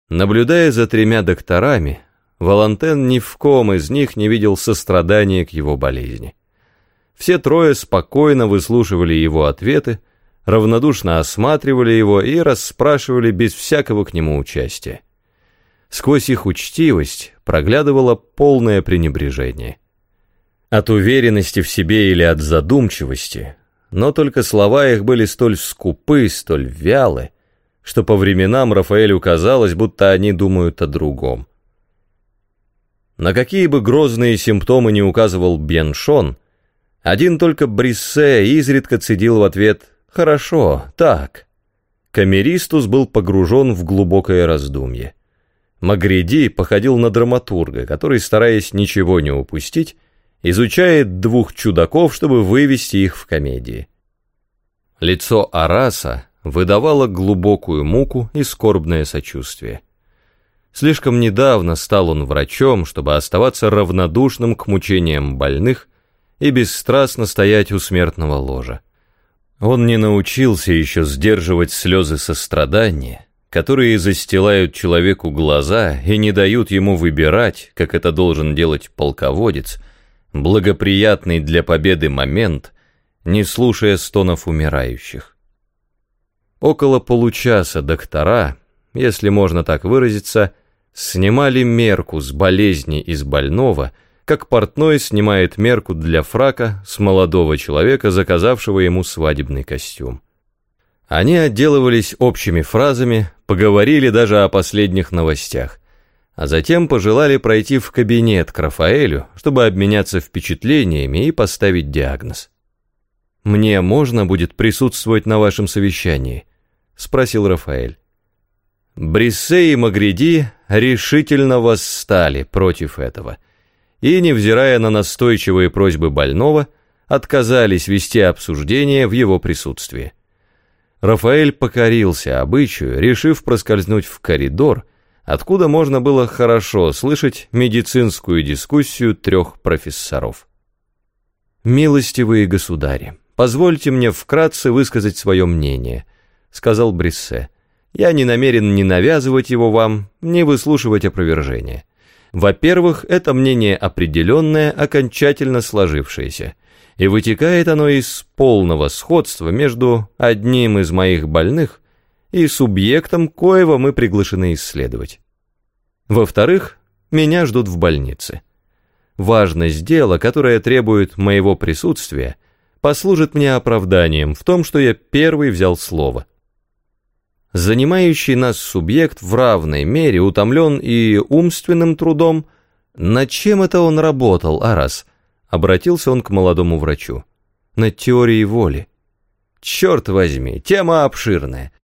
Наблюдая за тремя докторами, Валантен ни в ком из них не видел сострадания к его болезни. Все трое спокойно выслушивали его ответы, равнодушно осматривали его и расспрашивали без всякого к нему участия. Сквозь их учтивость проглядывало полное пренебрежение. От уверенности в себе или от задумчивости, но только слова их были столь скупы, столь вялы, что по временам Рафаэлю казалось, будто они думают о другом. На какие бы грозные симптомы ни указывал Бьеншон, один только Бриссе изредка цедил в ответ «Хорошо, так». Камеристус был погружен в глубокое раздумье. Магриди походил на драматурга, который, стараясь ничего не упустить, изучает двух чудаков, чтобы вывести их в комедии. Лицо Араса выдавало глубокую муку и скорбное сочувствие. Слишком недавно стал он врачом, чтобы оставаться равнодушным к мучениям больных и бесстрастно стоять у смертного ложа. Он не научился еще сдерживать слезы сострадания, которые застилают человеку глаза и не дают ему выбирать, как это должен делать полководец, благоприятный для победы момент, не слушая стонов умирающих. Около получаса доктора, если можно так выразиться, снимали мерку с болезни из больного, как портной снимает мерку для фрака с молодого человека, заказавшего ему свадебный костюм. Они отделывались общими фразами, поговорили даже о последних новостях, а затем пожелали пройти в кабинет к Рафаэлю, чтобы обменяться впечатлениями и поставить диагноз. «Мне можно будет присутствовать на вашем совещании?» — спросил Рафаэль. Бриссе и Магриди решительно восстали против этого и, невзирая на настойчивые просьбы больного, отказались вести обсуждение в его присутствии. Рафаэль покорился обычаю, решив проскользнуть в коридор, откуда можно было хорошо слышать медицинскую дискуссию трех профессоров. «Милостивые государи, позвольте мне вкратце высказать свое мнение», — сказал Бриссе. «Я не намерен ни навязывать его вам, ни выслушивать опровержения. Во-первых, это мнение определенное, окончательно сложившееся, и вытекает оно из полного сходства между одним из моих больных и субъектом, коего мы приглашены исследовать. Во-вторых, меня ждут в больнице. Важность дела, которое требует моего присутствия, послужит мне оправданием в том, что я первый взял слово. Занимающий нас субъект в равной мере утомлен и умственным трудом. Над чем это он работал, Арас?» — обратился он к молодому врачу. «Над теорией воли». «Черт возьми, тема обширная.